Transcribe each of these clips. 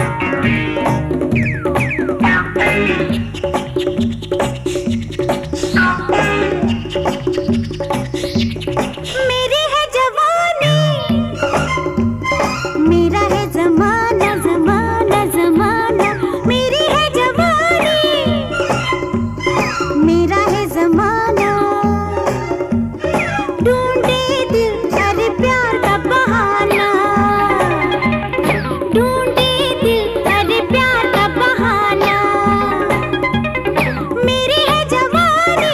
मेरी है जवानी, मेरा है जमाना जमाना जमाना। मेरी है जवानी, मेरा है जमाना। ढूंढे दिल अरे प्यार का बहाना, ढूंढे दिल अरे प्यार का बहाना। मेरी है जवानी,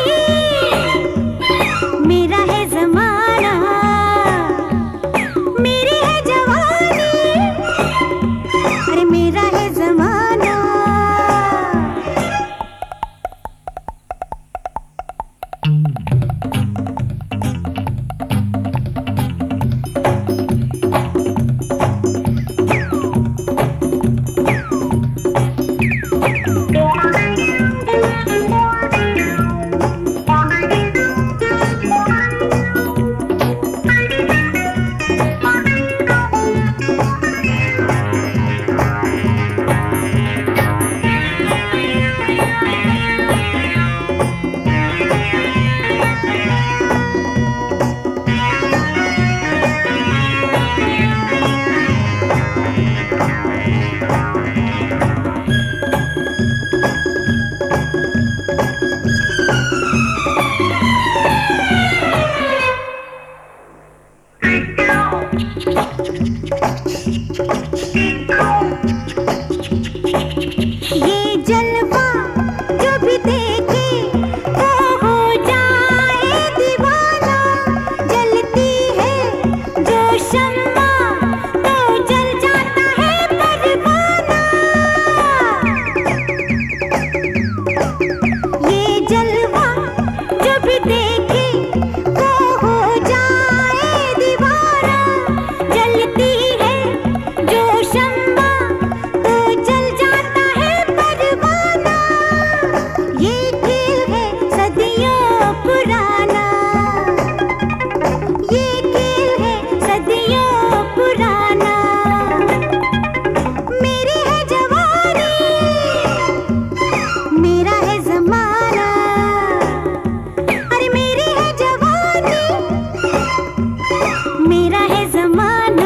मेरा है जमाना। मेरी है जवानी, अरे मेरा है जमाना। ये जलवा जो भी देखे वो हो जाए दीवाना। जलती है जो शम्मा तो जल जाता है परवाना। ये जलवा जो भी देखे वो हो जाए दीवाना। जलती है जो शम्मा तो जल जाता है परवाना। ये खेल है सदियों पुराना, ये खेल है सदियों पुराना। मेरी है जवानी, मेरा है जमाना। अरे मेरी है जवानी, मेरा है जमाना।